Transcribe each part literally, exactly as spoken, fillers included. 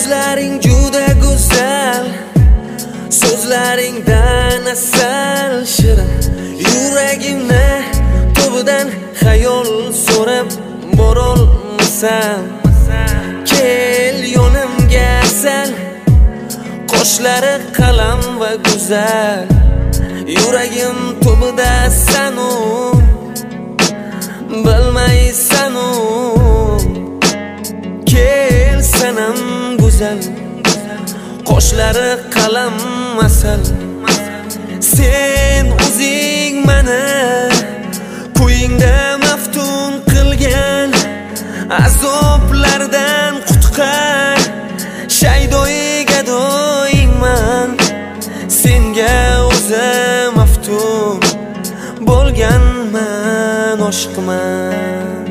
Ko'zlaring juda go'zal, so'zlaringdan asal shirin. Yuragimni to'bidan xayol so'rab borolmasam, kel yonimga asal, qoshlari qalam va go'zal. Yuragim to'bida sanu, bilmaysanu, kel sanam go'zal, qoshlari qalam asal. Sen o'zing mani ko'yingda maftun qilgan, azoblardan qutqar, shaydoyi gadoyingman. Senga o'zim maftun bo'lganman, oshiqman.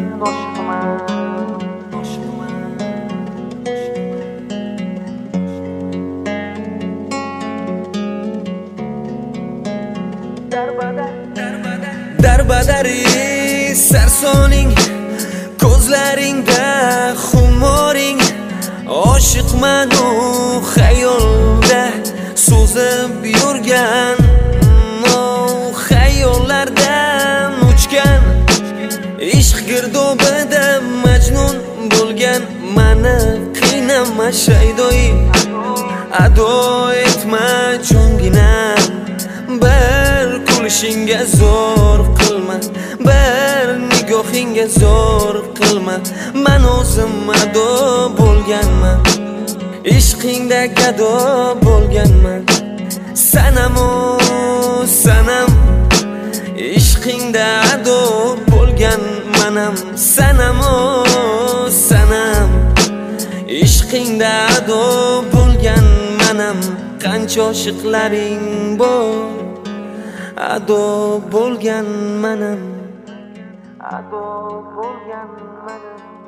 Darbadari sarsoning, ko'zlaringda xumoring. Oshiqman u xayolda so'zib yurgan, o xayollardan uchgan. Ishq girdobida majnun bo'lgan mani qiynama shaydoyi, ado etma jonginam. Bir kulishingga zo'r qilma, bir nigohingga zo'r qilma. Men o'zim ado bo'lganman, ishqingda gado bo'lganman. Sanam o sanam, ishqingda ado bo'lganmanam. Sanam o sanam, ishqingda ado bo'lganmanam. Qancha oshiqlaring bor, ado bo'lganmanam, ado bo'lganmanam.